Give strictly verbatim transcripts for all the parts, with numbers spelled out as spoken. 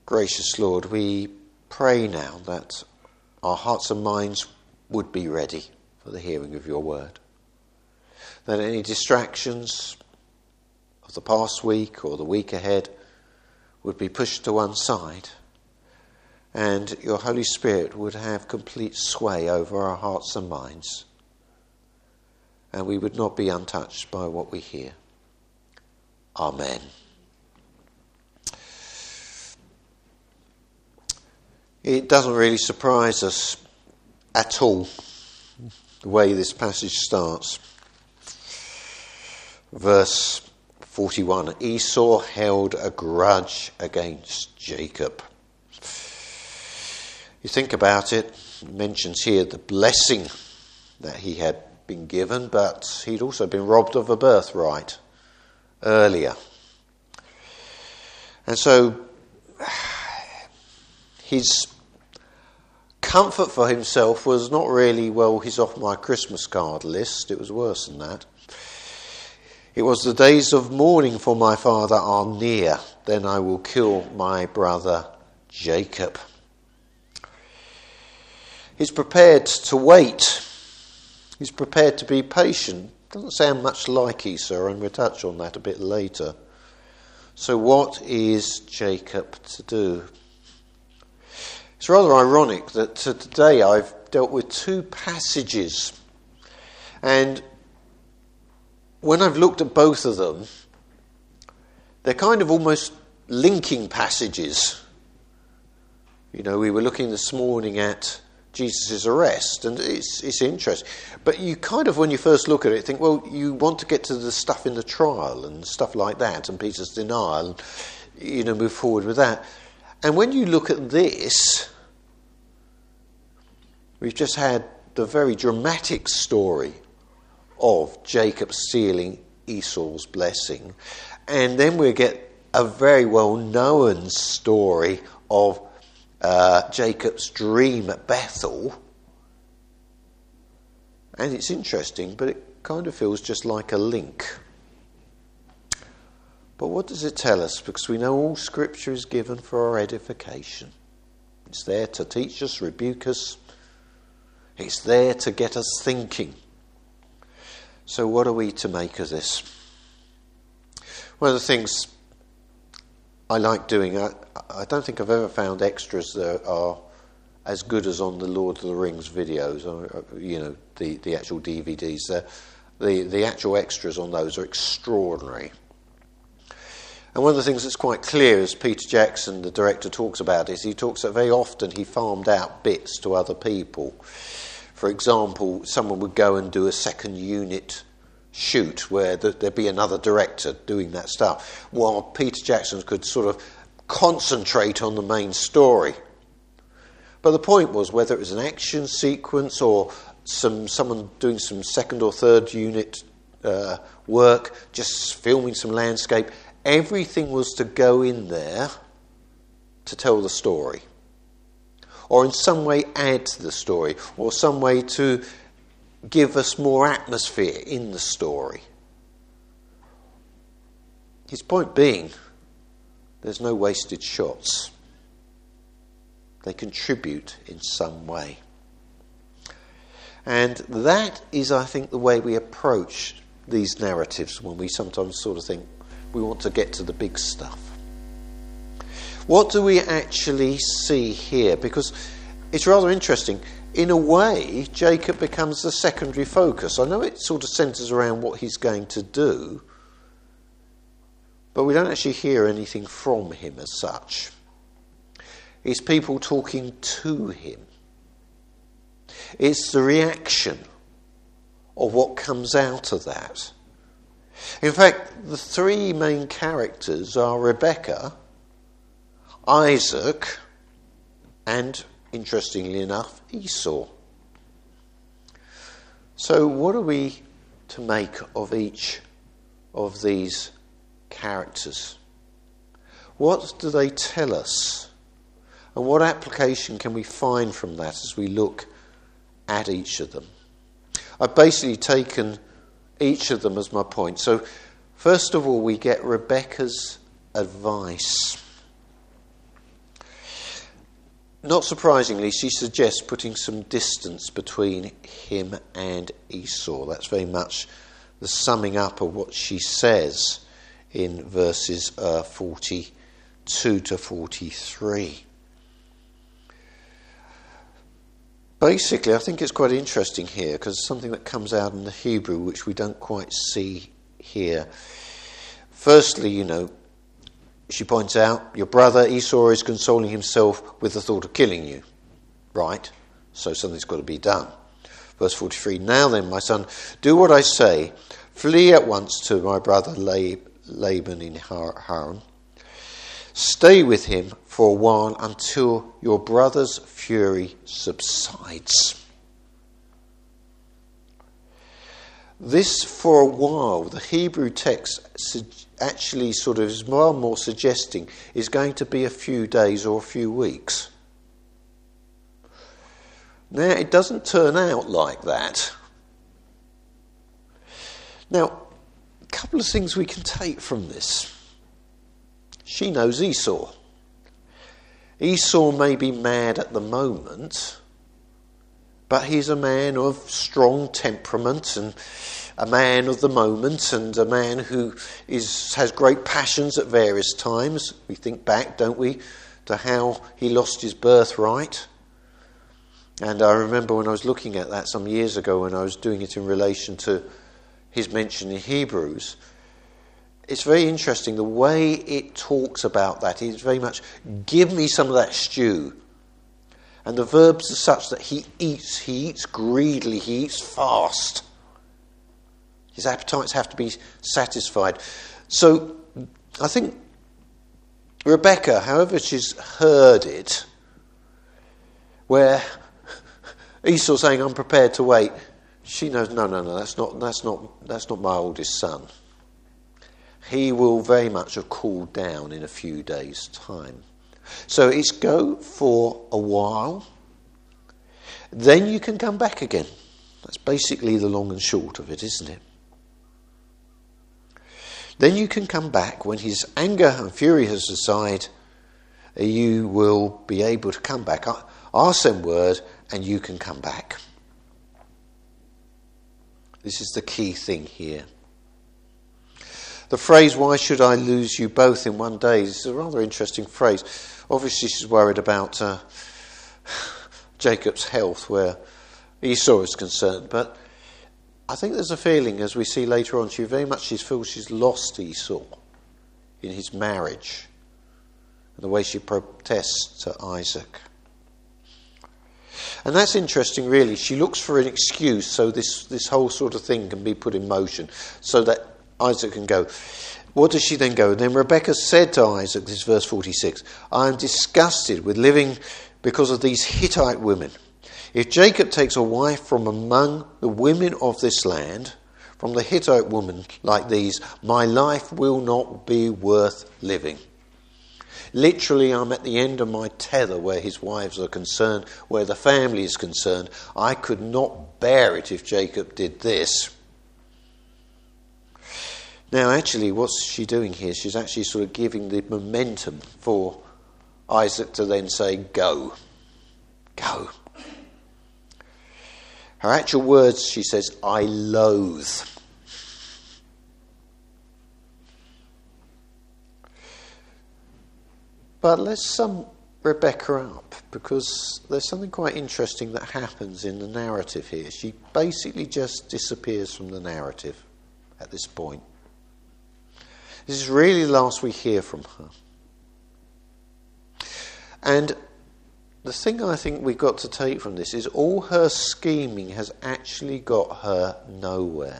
Gracious Lord, we pray now that our hearts and minds would be ready for the hearing of your word. That any distractions of the past week or the week ahead would be pushed to one side, and your Holy Spirit would have complete sway over our hearts and minds, and we would not be untouched by what we hear. Amen. It doesn't really surprise us at all the way this passage starts. Verse forty-one, Esau held a grudge against Jacob. You think about it, it mentions here the blessing that he had been given, but he'd also been robbed of a birthright earlier. And so his comfort for himself was not really, well, he's off my Christmas card list. It was worse than that. It was the days of mourning for my father are near. Then I will kill my brother Jacob. He's prepared to wait. He's prepared to be patient. Doesn't sound much like Esau, and we'll touch on that a bit later. So what is Jacob to do? It's rather ironic that today I've dealt with two passages, and when I've looked at both of them, they're kind of almost linking passages. You know, we were looking this morning at Jesus' arrest, and it's it's interesting. But you kind of, when you first look at it, think, well, you want to get to the stuff in the trial and stuff like that, and Peter's denial, and, you know, move forward with that. And when you look at this, we've just had the very dramatic story of Jacob stealing Esau's blessing. And then we get a very well-known story of uh, Jacob's dream at Bethel. And it's interesting, but it kind of feels just like a link. But what does it tell us? Because we know all Scripture is given for our edification. It's there to teach us, rebuke us. It's there to get us thinking. So what are we to make of this? One of the things I like doing, I, I don't think I've ever found extras that are as good as on the Lord of the Rings videos, or, you know, the, the actual D V Ds. Uh, the, the actual extras on those are extraordinary. And one of the things that's quite clear, as Peter Jackson, the director, talks about, is he talks that very often he farmed out bits to other people. For example, someone would go and do a second unit shoot where there'd be another director doing that stuff, while Peter Jackson could sort of concentrate on the main story. But the point was, whether it was an action sequence or some someone doing some second or third unit uh, work, just filming some landscape, everything was to go in there to tell the story, or in some way add to the story, or some way to give us more atmosphere in the story. His point being, there's no wasted shots. They contribute in some way. And that is, I think, the way we approach these narratives when we sometimes sort of think we want to get to the big stuff. What do we actually see here? Because it's rather interesting. In a way, Jacob becomes the secondary focus. I know it sort of centres around what he's going to do, but we don't actually hear anything from him as such. It's people talking to him. It's the reaction of what comes out of that. In fact, the three main characters are Rebekah, Isaac, and, interestingly enough, Esau. So what are we to make of each of these characters? What do they tell us? And what application can we find from that as we look at each of them? I've basically taken each of them as my point. So first of all, we get Rebekah's advice. not surprisingly, she suggests putting some distance between him and Esau. That's very much the summing up of what she says in verses uh, forty-two to forty-three. Basically, I think it's quite interesting here because it's something that comes out in the Hebrew which we don't quite see here. Firstly, you know, she points out, your brother Esau is consoling himself with the thought of killing you. Right? So something's got to be done. Verse forty-three, now then, my son, do what I say. Flee at once to my brother Laban in Haran. Stay with him for a while until your brother's fury subsides. This for a while, the Hebrew text actually sort of is more and more suggesting is going to be a few days or a few weeks. Now, it doesn't turn out like that. Now, a couple of things we can take from this. She knows Esau. Esau may be mad at the moment, but he's a man of strong temperament and a man of the moment and a man who is has great passions at various times. We think back, don't we, to how he lost his birthright. And I remember when I was looking at that some years ago when I was doing it in relation to his mention in Hebrews, it's very interesting the way it talks about that. It's very much, give me some of that stew. And the verbs are such that he eats, he eats greedily, he eats fast. His appetites have to be satisfied. So I think Rebecca, however she's heard it, where Esau's saying, I'm prepared to wait, she knows, no, no, no, that's not, that's not, that's not my oldest son. He will very much have cooled down in a few days' time. So it's go for a while, then you can come back again. That's basically the long and short of it, isn't it? Then you can come back when his anger and fury has subsided. You will be able to come back. I'll send word and you can come back. This is the key thing here. The phrase, why should I lose you both in one day, is a rather interesting phrase. Obviously she's worried about uh, Jacob's health where Esau is concerned, but I think there's a feeling, as we see later on, she very much she feels she's lost Esau in his marriage and the way she protests to Isaac. And that's interesting, really. She looks for an excuse so this, this whole sort of thing can be put in motion so that Isaac can go. What does she then go? Then Rebekah said to Isaac, this is verse forty-six, I am disgusted with living because of these Hittite women. If Jacob takes a wife from among the women of this land, from the Hittite women like these, my life will not be worth living. Literally, I'm at the end of my tether where his wives are concerned, where the family is concerned. I could not bear it if Jacob did this. Now, actually, what's she doing here? She's actually sort of giving the momentum for Isaac to then say, go. Go. Her actual words, she says, I loathe. But let's sum Rebecca up, because there's something quite interesting that happens in the narrative here. She basically just disappears from the narrative at this point. This is really the last we hear from her. And the thing I think we've got to take from this is all her scheming has actually got her nowhere.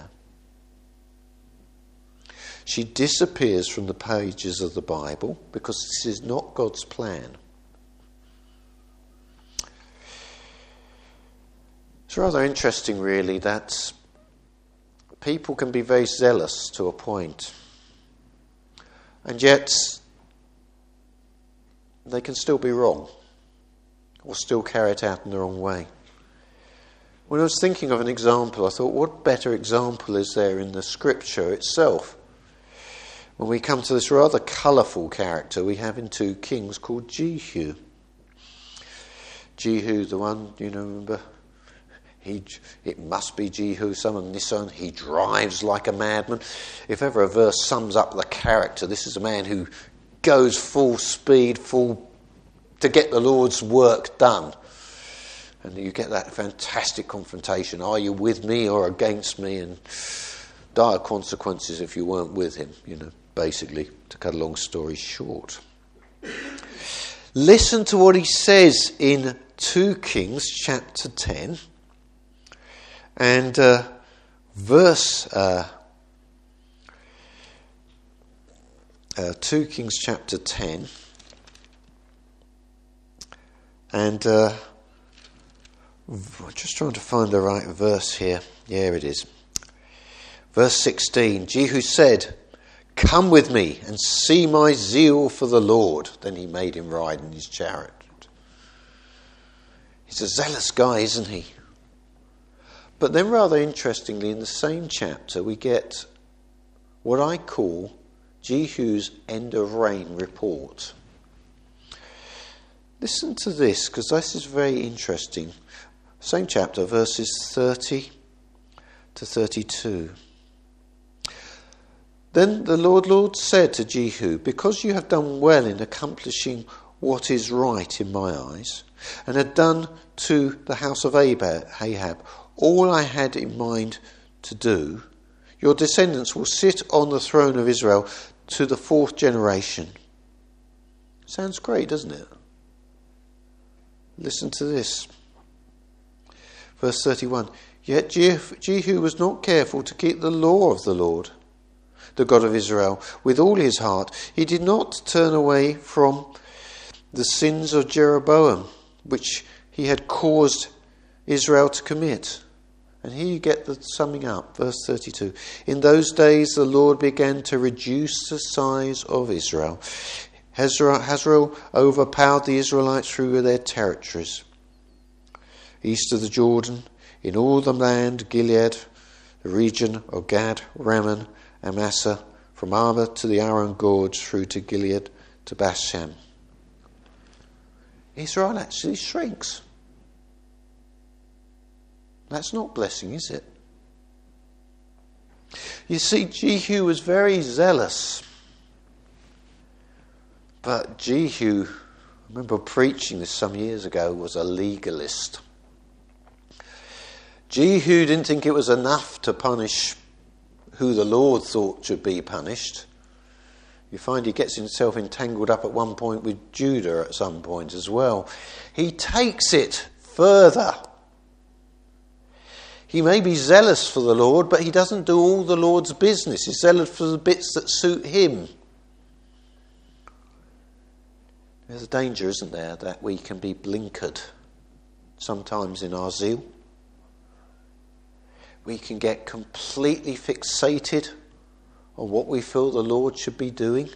She disappears from the pages of the Bible because this is not God's plan. It's rather interesting, really, that people can be very zealous to a point, and yet they can still be wrong or still carry it out in the wrong way. When I was thinking of an example, I thought, what better example is there in the scripture itself? When we come to this rather colourful character we have in two Kings called Jehu. Jehu, the one, you know, remember? He, it must be Jehu, son of Nissan. He drives like a madman. If ever a verse sums up the character, this is a man who goes full speed, full to get the Lord's work done. And you get that fantastic confrontation. Are you with me or against me? And dire consequences if you weren't with him, you know, basically, to cut a long story short. Listen to what he says in two Kings chapter ten. And uh, verse uh, uh, two Kings chapter ten, and uh, I'm just trying to find the right verse here. Here it is. Verse sixteen. Jehu said, "Come with me and see my zeal for the Lord." Then he made him ride in his chariot. He's a zealous guy, isn't he? But then, rather interestingly, in the same chapter, we get what I call Jehu's end of reign report. Listen to this, because this is very interesting. Same chapter, verses thirty to thirty-two. Then the Lord Lord said to Jehu, "Because you have done well in accomplishing what is right in my eyes, and had done to the house of Ahab all I had in mind to do, your descendants will sit on the throne of Israel to the fourth generation." Sounds great, doesn't it? Listen to this. Verse thirty-one. Yet Jehu was not careful to keep the law of the Lord, the God of Israel, with all his heart. He did not turn away from the sins of Jeroboam, which he had caused Israel to commit. And here you get the summing up, verse thirty-two. In those days the Lord began to reduce the size of Israel. Hazael overpowered the Israelites through their territories. East of the Jordan, in all the land, Gilead, the region of Gad, Rammon, and Massa, from Arba to the Aron Gorge through to Gilead to Bashan. Israel actually shrinks. That's not blessing, is it? You see, Jehu was very zealous. But Jehu, I remember preaching this some years ago, was a legalist. Jehu didn't think it was enough to punish who the Lord thought should be punished. You find he gets himself entangled up at one point with Judah at some point as well. He takes it further. He may be zealous for the Lord, but he doesn't do all the Lord's business. He's zealous for the bits that suit him. There's a danger, isn't there, that we can be blinkered sometimes in our zeal. We can get completely fixated on what we feel the Lord should be doing.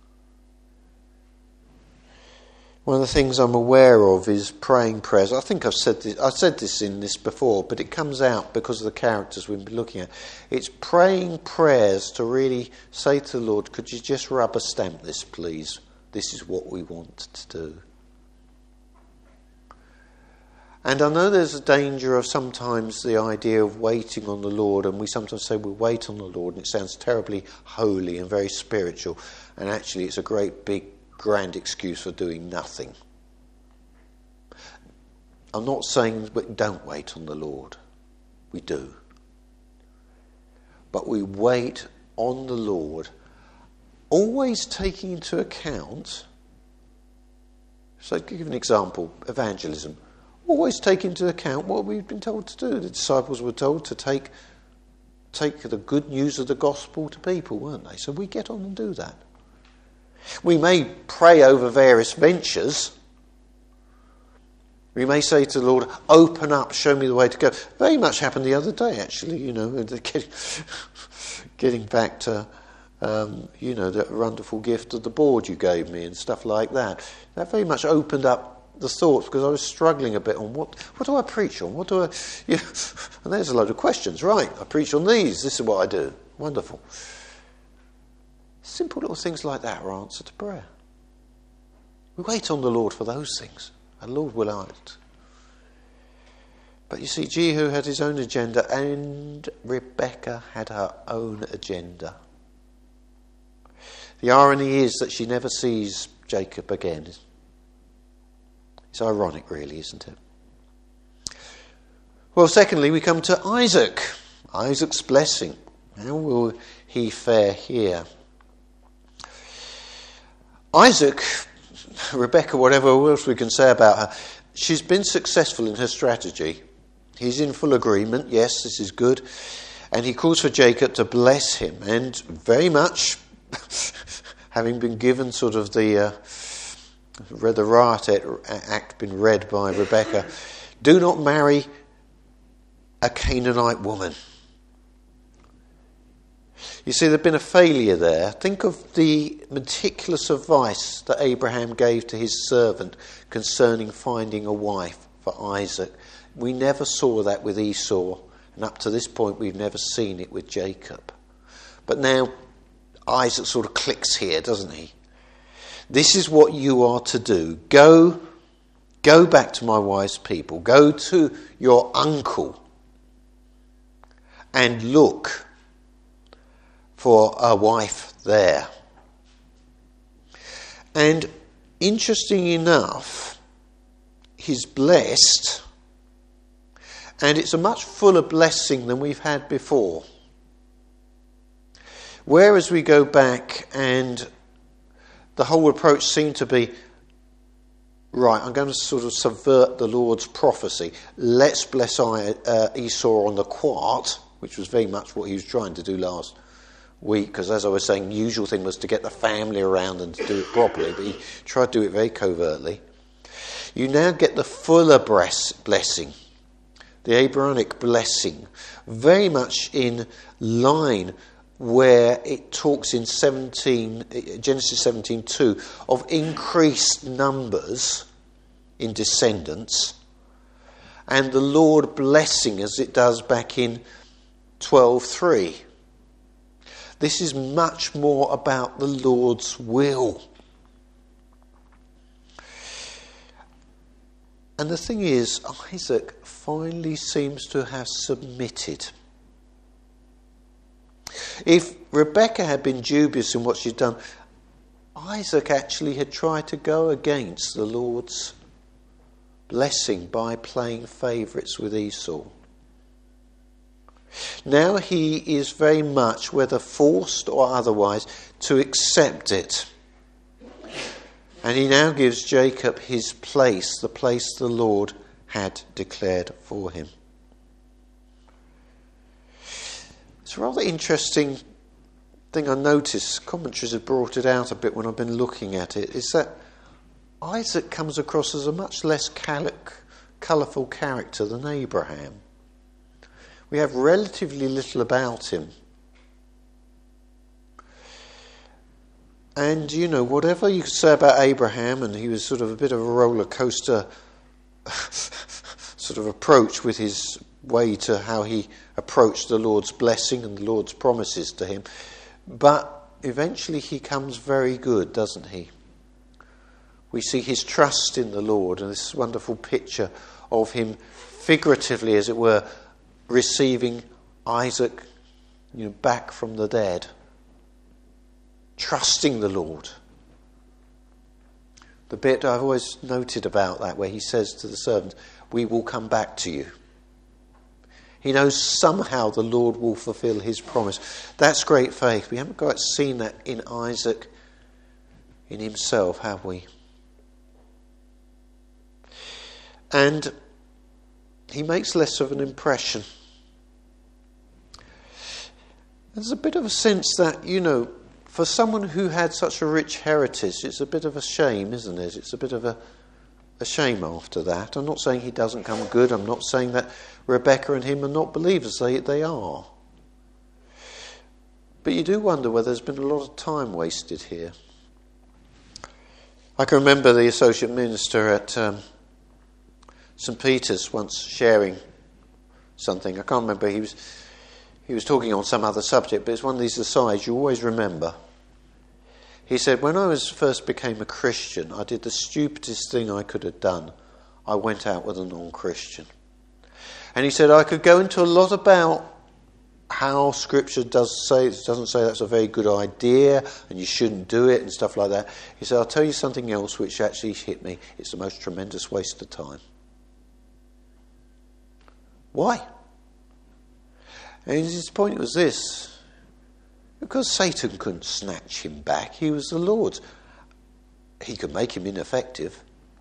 One of the things I'm aware of is praying prayers. I think I've said this, I've said this in this before, but it comes out because of the characters we've been looking at. It's praying prayers to really say to the Lord, could you just rubber stamp this, please? This is what we want to do. And I know there's a danger of sometimes the idea of waiting on the Lord, and we sometimes say we wait on the Lord, and it sounds terribly holy and very spiritual, and actually it's a great big grand excuse for doing nothing. I'm not saying we don't wait on the Lord. We do. But we wait on the Lord, always taking into account, so I'll give an example, evangelism. Always take into account what we've been told to do. The disciples were told to take take the good news of the gospel to people, weren't they? So we get on and do that. We may pray over various ventures. We may say to the Lord, open up, show me the way to go. Very much happened the other day, actually, you know, getting, getting back to, um, you know, the wonderful gift of the board you gave me and stuff like that. That very much opened up the thoughts, because I was struggling a bit on what what do I preach on? What do I, you know, and there's a load of questions. Right, I preach on these. This is what I do. Wonderful. Simple little things like that are answer to prayer. We wait on the Lord for those things, and the Lord will act. But you see, Jehu had his own agenda and Rebekah had her own agenda. The irony is that she never sees Jacob again. It's ironic, really, isn't it? Well, secondly, we come to Isaac. Isaac's blessing. How will he fare here? Isaac, Rebekah, whatever else we can say about her, she's been successful in her strategy. He's in full agreement. Yes, this is good. And he calls for Jacob to bless him. And very much, having been given sort of the, uh, read the riot act been read by Rebekah, do not marry a Canaanite woman. You see, there'd been a failure there. Think of the meticulous advice that Abraham gave to his servant concerning finding a wife for Isaac. We never saw that with Esau, and up to this point we've never seen it with Jacob. But now Isaac sort of clicks here, doesn't he? This is what you are to do. Go, go back to my wise people. Go to your uncle and look for a wife there. And interesting enough, he's blessed, and it's a much fuller blessing than we've had before. Whereas we go back and the whole approach seemed to be, right, I'm going to sort of subvert the Lord's prophecy. Let's bless Esau on the quart, which was very much what he was trying to do last week, because as I was saying, the usual thing was to get the family around and to do it properly, but he tried to do it very covertly. You now get the fuller blessing, the Abrahamic blessing, very much in line where it talks in seventeen, Genesis seventeen two of increased numbers in descendants, and the Lord blessing as it does back in twelve three. This is much more about the Lord's will. And the thing is, Isaac finally seems to have submitted. If Rebekah had been dubious in what she'd done, Isaac actually had tried to go against the Lord's blessing by playing favourites with Esau. Now he is very much, whether forced or otherwise, to accept it. And he now gives Jacob his place, the place the Lord had declared for him. It's a rather interesting thing I noticed, commentaries have brought it out a bit when I've been looking at it, is that Isaac comes across as a much less colourful character than Abraham. We have relatively little about him. And, you know, whatever you could say about Abraham, and he was sort of a bit of a roller coaster sort of approach with his way to how he approached the Lord's blessing and the Lord's promises to him. But eventually he comes very good, doesn't he? We see his trust in the Lord, and this wonderful picture of him figuratively, as it were, receiving Isaac, you know, back from the dead. Trusting the Lord. The bit I've always noted about that, where he says to the servant, we will come back to you. He knows somehow the Lord will fulfill his promise. That's great faith. We haven't quite seen that in Isaac, in himself, have we? And he makes less of an impression. There's a bit of a sense that, you know, for someone who had such a rich heritage, it's a bit of a shame, isn't it? It's a bit of a, a shame after that. I'm not saying he doesn't come good. I'm not saying that Rebekah and him are not believers. They, they are. But you do wonder whether there's been a lot of time wasted here. I can remember the associate minister at um, St Peter's once sharing something. I can't remember. He was he was talking on some other subject, but it's one of these asides you always remember. He said, when I was first became a Christian, I did the stupidest thing I could have done. I went out with a non-Christian. And he said, I could go into a lot about how Scripture does say, it doesn't say that's a very good idea and you shouldn't do it and stuff like that. He said, I'll tell you something else which actually hit me. It's the most tremendous waste of time. Why? And his point was this: because Satan couldn't snatch him back. He was the Lord's. He could make him ineffective.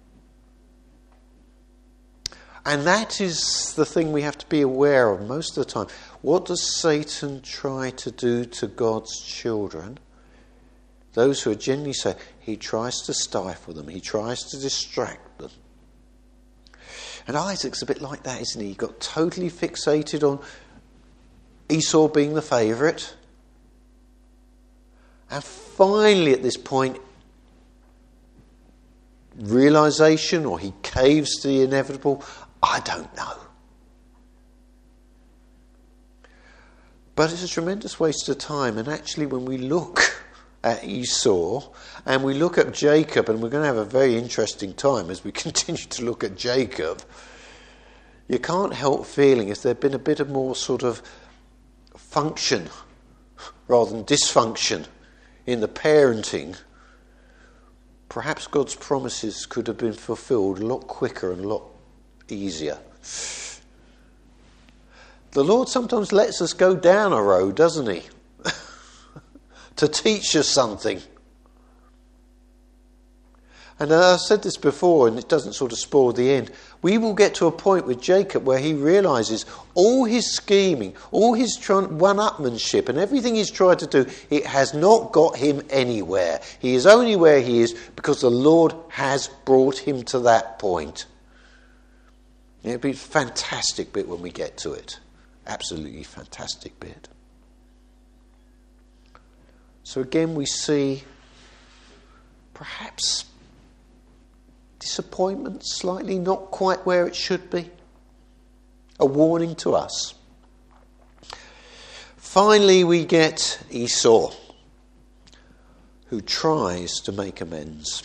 And that is the thing we have to be aware of most of the time. What does Satan try to do to God's children? Those who are genuinely saved, he tries to stifle them. He tries to distract them. And Isaac's a bit like that, isn't he? He got totally fixated on Esau being the favourite. And finally at this point, realisation, or he caves to the inevitable, I don't know. But it's a tremendous waste of time. And actually when we look at Esau and we look at Jacob, and we're going to have a very interesting time as we continue to look at Jacob, you can't help feeling if there'd been a bit of more sort of function rather than dysfunction in the parenting, perhaps God's promises could have been fulfilled a lot quicker and a lot easier. The Lord sometimes lets us go down a road, doesn't he? To teach us something. And I've said this before, and it doesn't sort of spoil the end. We will get to a point with Jacob where he realises all his scheming, all his one-upmanship and everything he's tried to do, it has not got him anywhere. He is only where he is because the Lord has brought him to that point. It'll be a fantastic bit when we get to it. Absolutely fantastic bit. So again we see perhaps disappointment, slightly not quite where it should be. A warning to us. Finally we get Esau, who tries to make amends.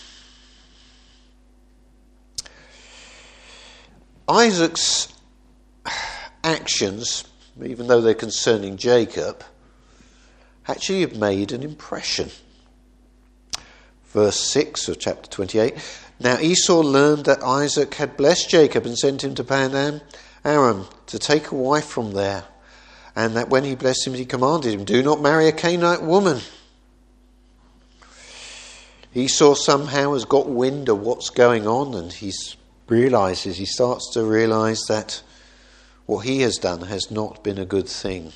Isaac's actions, even though they're concerning Jacob, actually have made an impression. Verse six of chapter twenty-eight. Now Esau learned that Isaac had blessed Jacob and sent him to Padan Aram to take a wife from there, and that when he blessed him he commanded him, do not marry a Canaanite woman. Esau somehow has got wind of what's going on, and he realises, he starts to realise that what he has done has not been a good thing.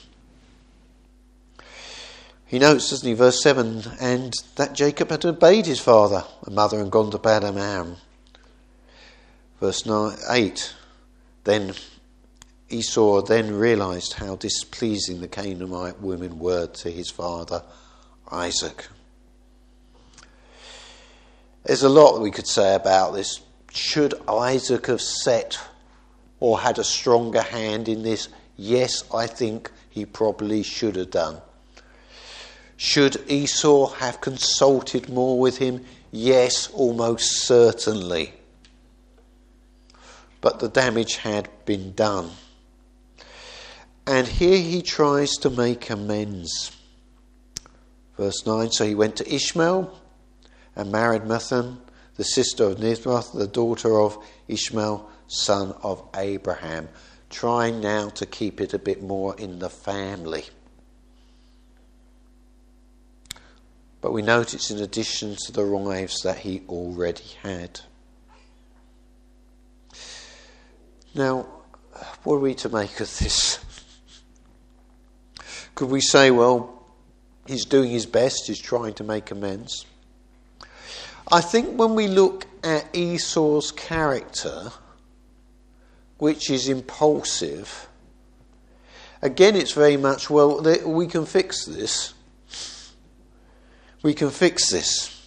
He notes, doesn't he, verse seven, and that Jacob had obeyed his father and mother and gone to Padan Aram. Verse nine, eight, then Esau then realised how displeasing the Canaanite women were to his father Isaac. There's a lot that we could say about this. Should Isaac have set or had a stronger hand in this? Yes, I think he probably should have done. Should Esau have consulted more with him? Yes, almost certainly. But the damage had been done. And here he tries to make amends. Verse nine, so he went to Ishmael and married Methan, the sister of Nisbath, the daughter of Ishmael, son of Abraham, trying now to keep it a bit more in the family. But we note it's in addition to the wives that he already had. Now, what are we to make of this? Could we say, well, he's doing his best, he's trying to make amends? I think when we look at Esau's character, which is impulsive, again it's very much, well, we can fix this. We can fix this.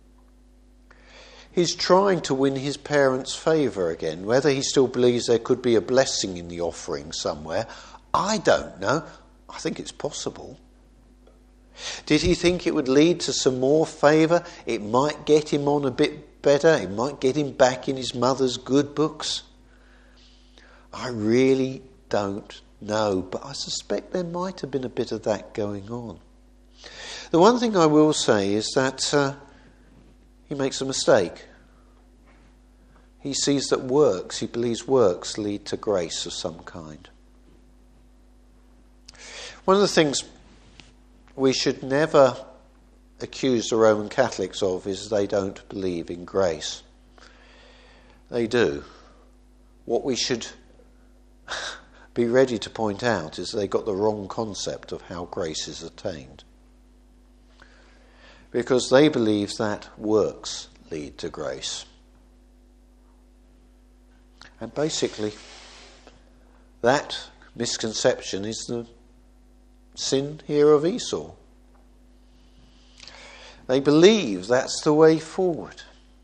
He's trying to win his parents' favour again. Whether he still believes there could be a blessing in the offering somewhere, I don't know. I think it's possible. Did he think it would lead to some more favour? It might get him on a bit better. It might get him back in his mother's good books. I really don't know, but I suspect there might have been a bit of that going on. The one thing I will say is that uh, he makes a mistake. He sees that works, he believes works lead to grace of some kind. One of the things we should never accuse the Roman Catholics of is they don't believe in grace. They do. What we should be ready to point out is they got the wrong concept of how grace is attained. Because they believe that works lead to grace. And basically, that misconception is the sin here of Esau. They believe that's the way forward.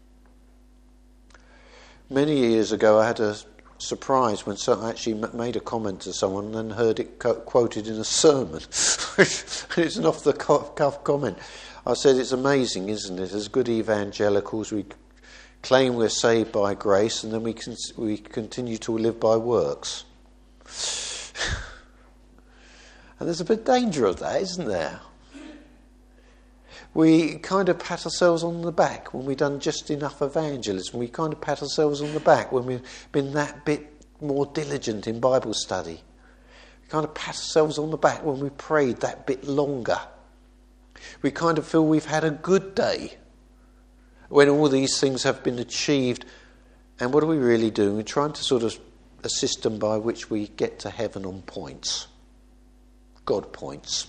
Many years ago I had a surprise when someone actually made a comment to someone and then heard it co- quoted in a sermon. It's an off-the-cuff comment. I said, it's amazing, isn't it? As good evangelicals, we claim we're saved by grace and then we can, we continue to live by works. And there's a bit of danger of that, isn't there? We kind of pat ourselves on the back when we've done just enough evangelism. We kind of pat ourselves on the back when we've been that bit more diligent in Bible study. We kind of pat ourselves on the back when we prayed that bit longer. We kind of feel we've had a good day when all these things have been achieved. And what are we really doing? We're trying to sort of a system by which we get to heaven on points. God points.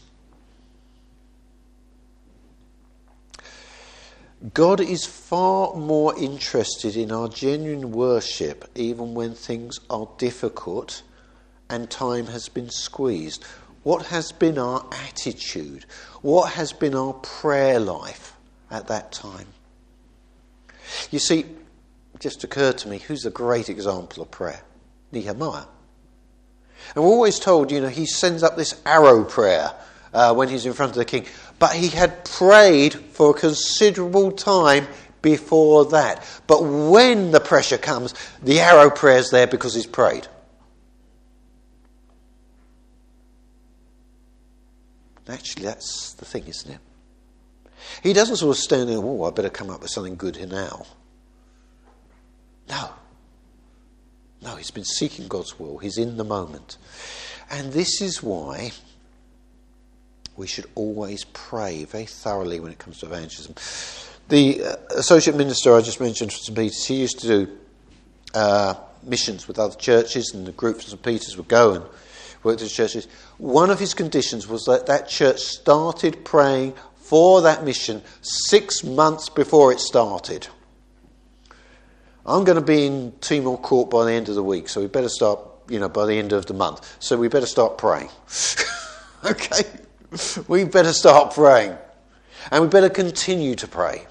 God is far more interested in our genuine worship even when things are difficult and time has been squeezed. What has been our attitude? What has been our prayer life at that time? You see, it just occurred to me, who's a great example of prayer? Nehemiah. And we're always told, you know, he sends up this arrow prayer uh, when he's in front of the king. But he had prayed for a considerable time before that. But when the pressure comes, the arrow prayer's there because he's prayed. Actually, that's the thing, isn't it? He doesn't sort of stand there, oh, I better come up with something good here now. No. No, he's been seeking God's will. He's in the moment. And this is why we should always pray very thoroughly when it comes to evangelism. The uh, associate minister I just mentioned from Saint Peter's, he used to do uh, missions with other churches, and the group from Saint Peter's would go and work with churches. One of his conditions was that that church started praying for that mission six months before it started. I'm going to be in Timor Court by the end of the week, so we better start, you know, by the end of the month. So we better start praying. Okay? We better start praying. And we better continue to pray.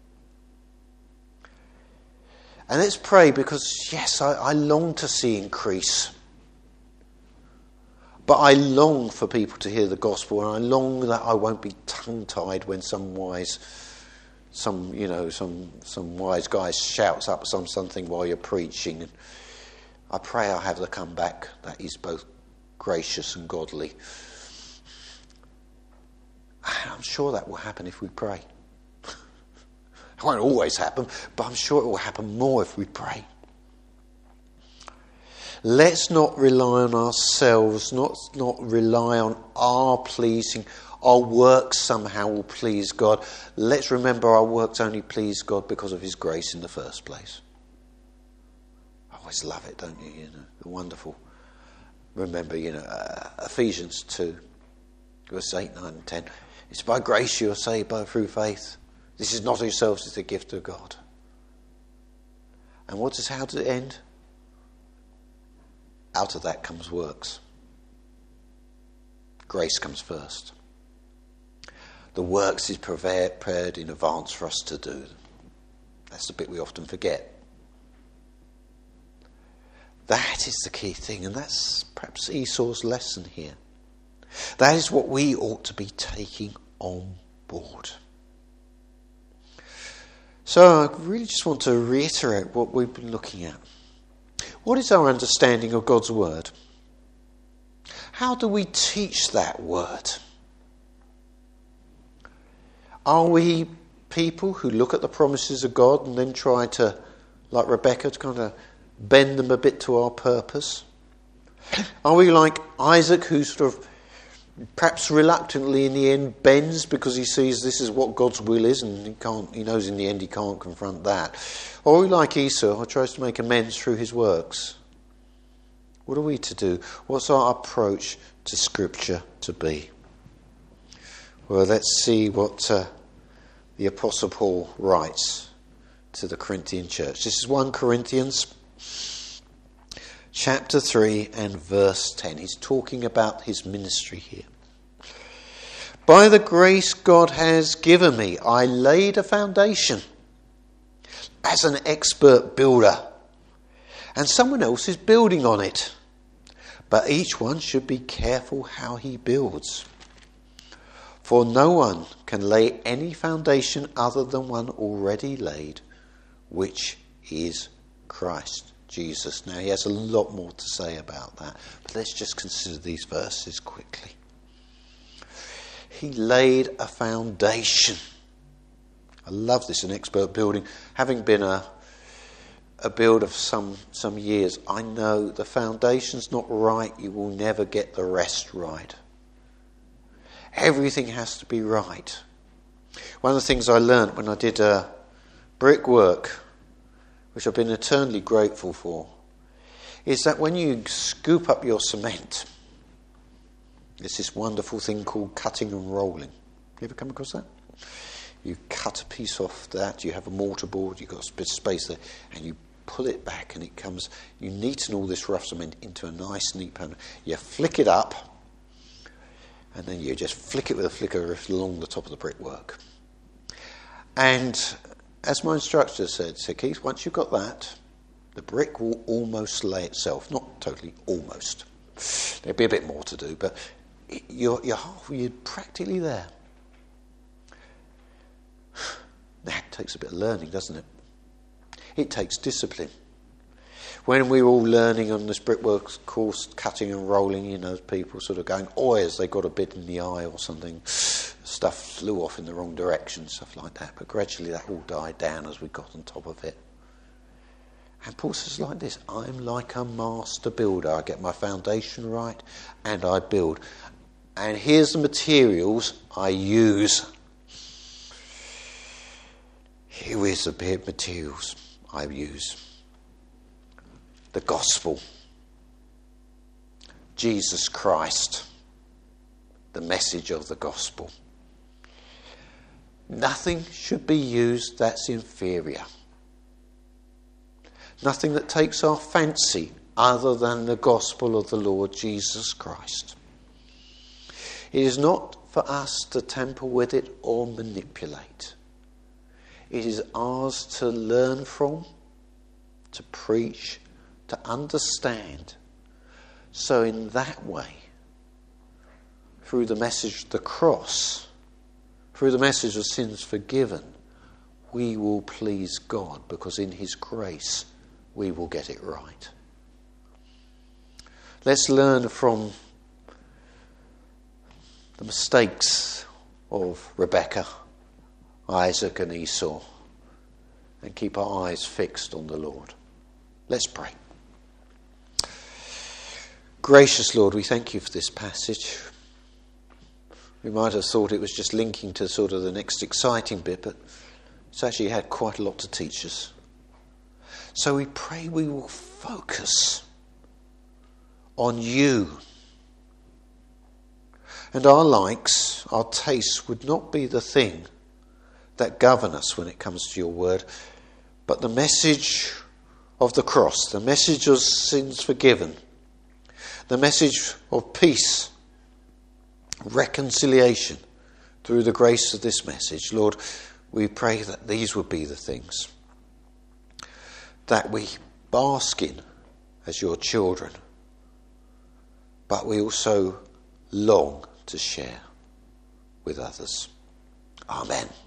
And let's pray because, yes, I, I long to see increase. But I long for people to hear the gospel, and I long that I won't be tongue-tied when some wise, some you know, some some wise guy shouts up some something while you're preaching. And I pray I have the comeback that is both gracious and godly. And I'm sure that will happen if we pray. It won't always happen, but I'm sure it will happen more if we pray. Let's not rely on ourselves, not, not rely on our pleasing. Our works somehow will please God. Let's remember our works only please God because of his grace in the first place. I always love it, don't you? You know, the wonderful. Remember, you know, uh, Ephesians two, verse eight, nine and ten. It's by grace you are saved by through faith. This is not of yourselves, it's a gift of God. And what does how does it end? Out of that comes works. Grace comes first. The works is prepared in advance for us to do. That's the bit we often forget. That is the key thing, and that's perhaps Esau's lesson here. That is what we ought to be taking on board. So I really just want to reiterate what we've been looking at. What is our understanding of God's word? How do we teach that word? Are we people who look at the promises of God and then try to, like Rebecca, to kind of bend them a bit to our purpose? Are we like Isaac, who sort of perhaps reluctantly in the end bends because he sees this is what God's will is, and he can't, he knows in the end he can't confront that? Or are we like Esau, who tries to make amends through his works? What are we to do? What's our approach to Scripture to be? Well, let's see what uh, the Apostle Paul writes to the Corinthian church. This is First Corinthians chapter three and verse ten. He's talking about his ministry here. By the grace God has given me, I laid a foundation as an expert builder, and someone else is building on it. But each one should be careful how he builds. For no one can lay any foundation other than one already laid, which is Christ Jesus. Now, he has a lot more to say about that, but let's just consider these verses quickly. He laid a foundation. I love this in expert building. Having been a a builder for some, some years, I know the foundation's not right, you will never get the rest right. Everything has to be right. One of the things I learnt when I did uh, brickwork, which I've been eternally grateful for, is that when you scoop up your cement, there's this wonderful thing called cutting and rolling. You ever come across that? You cut a piece off that, you have a mortar board, you've got a bit of space there, and you pull it back and it comes, you neaten all this rough cement into a nice neat pan. You flick it up, and then you just flick it with a flicker along the top of the brickwork. And as my instructor said, said, Keith, once you've got that, the brick will almost lay itself. Not totally, almost. There'll be a bit more to do, but you're, you're, half, you're practically there. That takes a bit of learning, doesn't it? It takes discipline. When we were all learning on this brickwork course, cutting and rolling, you know, people sort of going, oh, as they got a bit in the eye or something, stuff flew off in the wrong direction, stuff like that. But gradually that all died down as we got on top of it. And Paul says like this, I'm like a master builder. I get my foundation right and I build. And here's the materials I use. Here is the materials I use. The gospel. Jesus Christ. The message of the gospel. Nothing should be used that's inferior. Nothing that takes our fancy other than the gospel of the Lord Jesus Christ. It is not for us to tamper with it or manipulate. It is ours to learn from, to preach, to understand. So in that way, through the message of the cross, through the message of sins forgiven, we will please God, because in his grace we will get it right. Let's learn from the mistakes of Rebecca, Isaac and Esau, and keep our eyes fixed on the Lord. Let's pray. Gracious Lord, we thank you for this passage. We might have thought it was just linking to sort of the next exciting bit, but it's actually had quite a lot to teach us. So we pray we will focus on you. And our likes, our tastes would not be the thing that govern us when it comes to your word, but the message of the cross, the message of sins forgiven, the message of peace, reconciliation through the grace of this message. Lord, we pray that these would be the things that we bask in as your children, but we also long to share with others. Amen.